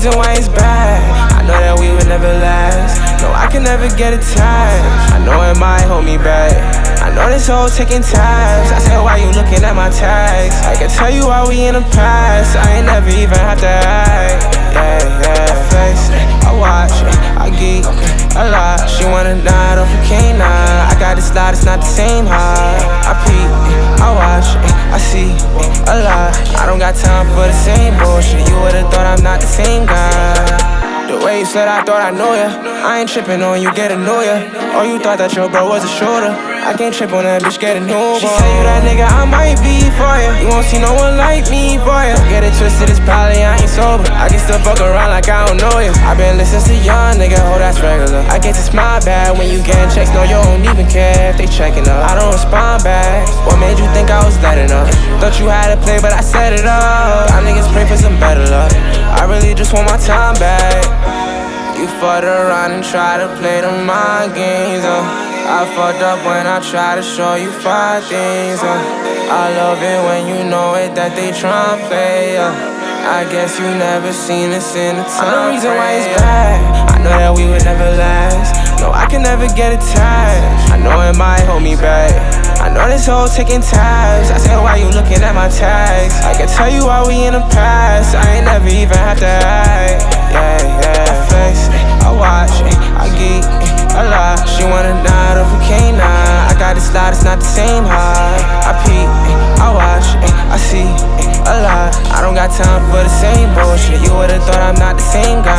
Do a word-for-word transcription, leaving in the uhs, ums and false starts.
reason why it's bad. I know that we would never last. No, I can never get attached. I know it might hold me back. I know this whole taking tabs. I said, why you looking at my tags? I can tell you why we in the past. I ain't never even have to act. Yeah, yeah. I face it, I watch it, I geek a lot. She wanna die off a canine. I got this lot, it's not the same high. I peek, I watch it, I see a lot. I don't got time for the same bullshit. You would've thought I'm not the same guy. The way you said I thought I knew ya. I ain't trippin' on you, get annoy ya. Oh, you thought that your bro was a shooter. I can't trip on that bitch, get a new She say you that nigga, I might be for ya. You won't see no one like me for ya. Get it twisted, it's probably I ain't sober. I can still fuck around like I don't know ya. I been listening to young nigga, oh that's regular. I guess it's my bad when you getting checks. No, you don't even care if they checking up. I don't respond back. What made you think I was letting up? Thought you had a play, but I set it up. Y'all niggas pray for some better luck. I really just want my time back. You fucked around and tried to play the mind games, uh. I fucked up when I tried to show you five things, uh. I love it when you know it that they tryna play, uh. I guess you never seen this in the time. I know the reason why it's bad. I know that we would never last. No, I can never get attached. I know it might hold me back. I know this whole taking tabs. I said, why you looking at my tags? I can tell you why we in the past. I ain't never even have to act. Yeah, yeah. I face it, I watch it, I geek a lot. She wanna die off a canine. I got this lot, it's not the same high. I peek, I watch it, I see a lot. I don't got time for the same bullshit. You would've thought I'm not the same guy.